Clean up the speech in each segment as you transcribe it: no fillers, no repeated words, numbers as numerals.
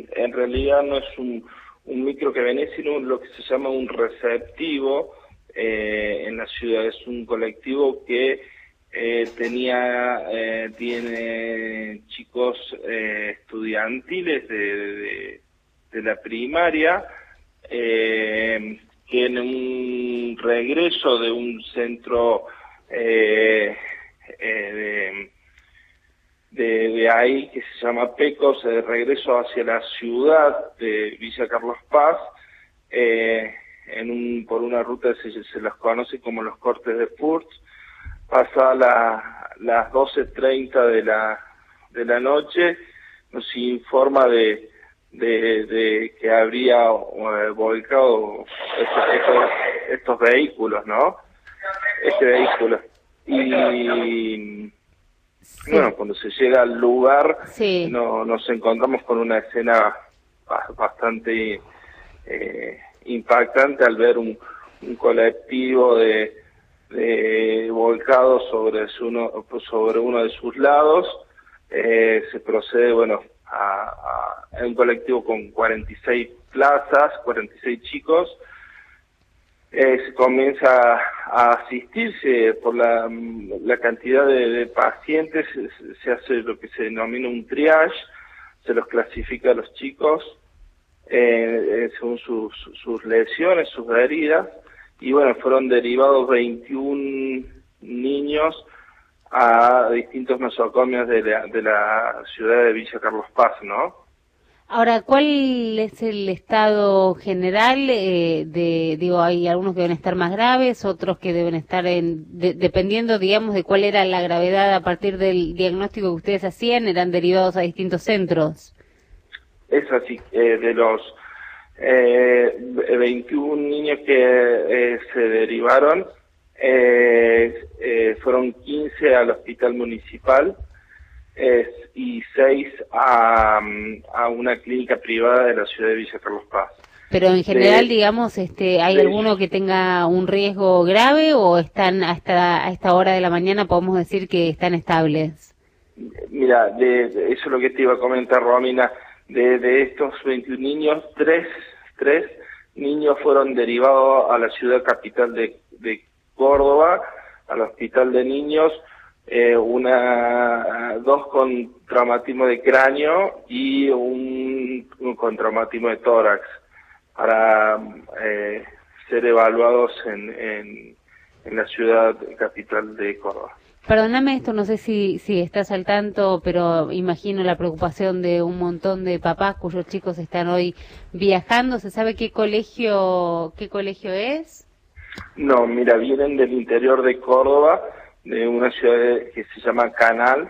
en realidad no es un micro que viene, sino lo que se llama un receptivo en la ciudad. Es un colectivo que tiene chicos estudiantiles de la primaria, que en un regreso de un centro de ahí, que se llama Pecos, de regreso hacia la ciudad de Villa Carlos Paz, por una ruta se los conoce como los cortes de Furth. Pasa las 12:30 de la noche, nos informa de que habría volcado estos vehículos, ¿no? Este vehículo. Y sí. Bueno, cuando se llega al lugar, sí. Nos encontramos con una escena bastante impactante al ver un colectivo de volcado sobre uno de sus lados. Se procede, a un colectivo con 46 plazas, 46 chicos. Se comienza a asistirse por la cantidad de pacientes, se hace lo que se denomina un triage, se los clasifica a los chicos según sus lesiones, sus heridas, y fueron derivados 21 niños a distintos nosocomios de la ciudad de Villa Carlos Paz, ¿no? Ahora, ¿cuál es el estado general? Hay algunos que deben estar más graves, otros que deben estar dependiendo, digamos, de cuál era la gravedad a partir del diagnóstico que ustedes hacían, eran derivados a distintos centros. Es así, de los 21 niños que se derivaron, fueron 15 al hospital municipal, y 6 a una clínica privada de la ciudad de Villa Carlos Paz. Pero en general, digamos, ¿hay alguno que tenga un riesgo grave o están a esta hora de la mañana podemos decir que están estables? Mira, eso es lo que te iba a comentar, Romina. De estos 21 niños, tres niños fueron derivados a la ciudad capital de Córdoba, al hospital de niños, dos con traumatismo de cráneo y un con traumatismo de tórax, para ser evaluados en la ciudad capital de Córdoba. Perdóname esto, no sé si estás al tanto, pero imagino la preocupación de un montón de papás cuyos chicos están hoy viajando. ¿Se sabe qué colegio es? No, mira, vienen del interior de Córdoba, de una ciudad que se llama Canal,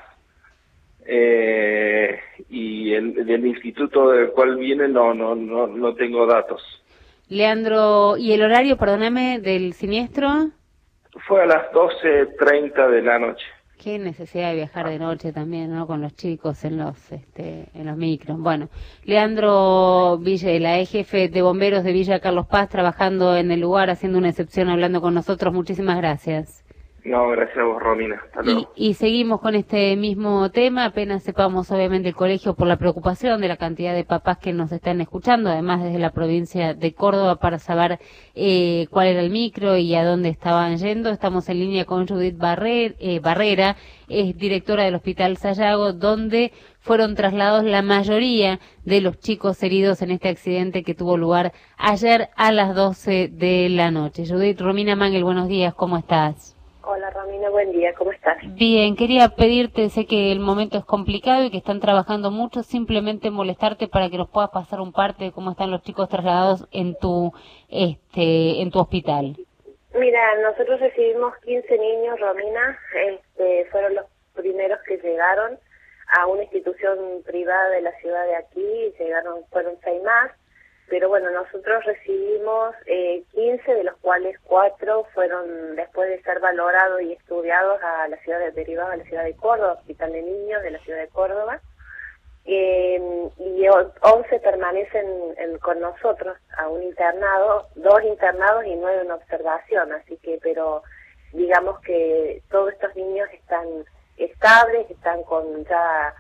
y del instituto del cual vienen no tengo datos. Leandro, ¿y el horario, perdóname, del siniestro? Fue a las 12:30 de la noche. Qué necesidad de viajar de noche también, ¿no? Con los chicos en los micros. Bueno, Leandro Ville, la jefe de bomberos de Villa Carlos Paz, trabajando en el lugar, haciendo una excepción, hablando con nosotros. Muchísimas gracias. No, gracias a vos, Romina. Hasta luego. Y seguimos con este mismo tema, apenas sepamos obviamente el colegio por la preocupación de la cantidad de papás que nos están escuchando, además desde la provincia de Córdoba, para saber cuál era el micro y a dónde estaban yendo. Estamos en línea con Judith Barrera, es directora del Hospital Sayago, donde fueron trasladados la mayoría de los chicos heridos en este accidente que tuvo lugar ayer a las 12 de la noche. Judith, Romina Mangel, buenos días, ¿cómo estás? Hola Romina, buen día, ¿cómo estás? Bien, quería pedirte, sé que el momento es complicado y que están trabajando mucho, simplemente molestarte para que nos puedas pasar un parte de cómo están los chicos trasladados en tu hospital. Mira, nosotros recibimos 15 niños, Romina, fueron los primeros que llegaron a una institución privada de la ciudad de aquí, fueron 6 más. Pero bueno, nosotros recibimos 15, de los cuales 4 fueron, después de ser valorados y estudiados, derivados a la ciudad de Córdoba, Hospital de Niños de la ciudad de Córdoba, y 11 permanecen con nosotros a un internado, 2 internados y 9 en observación, así que, pero digamos que todos estos niños están estables, están con ya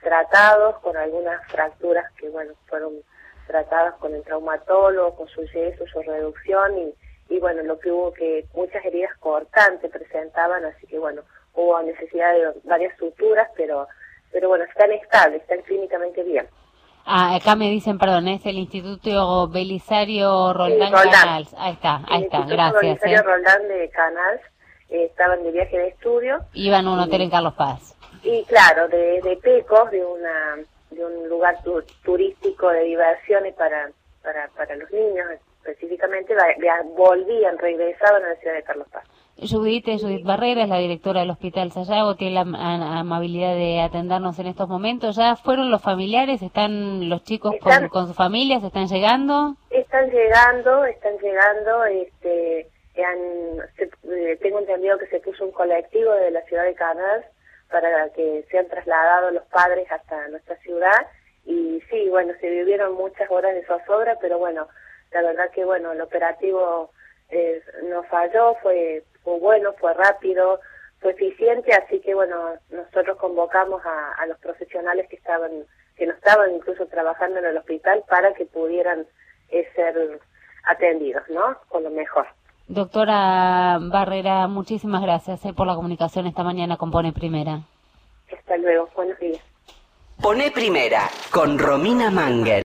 tratados con algunas fracturas que, bueno, fueron tratadas con el traumatólogo, con su yeso, su reducción y bueno, lo que hubo que muchas heridas cortantes presentaban, así que bueno, hubo necesidad de varias suturas, pero bueno, están estables, están clínicamente bien. Acá me dicen, perdón, es el Instituto Belisario Roldán, Roldán. Canals. Ahí está, gracias. Belisario Roldán de Canals, estaban de viaje de estudio. Iban a un hotel en Carlos Paz. Y claro, de Pecos, de un lugar turístico de diversiones para los niños específicamente, volvían, regresaban a la ciudad de Carlos Paz. Judith Barrera es la directora del Hospital Sayago, tiene la amabilidad de atendernos en estos momentos. ¿Ya fueron los familiares? ¿Están los chicos con sus familias? ¿Están llegando? Están llegando, tengo entendido que se puso un colectivo de la ciudad de Canals para que sean trasladados los padres hasta nuestra ciudad y sí, bueno, se vivieron muchas horas de zozobra, pero bueno, la verdad que bueno, el operativo no falló, fue bueno, fue rápido, fue eficiente, así que bueno, nosotros convocamos a los profesionales que no estaban incluso trabajando en el hospital para que pudieran ser atendidos, ¿no? Con lo mejor. Doctora Barrera, muchísimas gracias por la comunicación esta mañana con Pone Primera. Hasta luego, buenos días. Pone Primera con Romina Manger.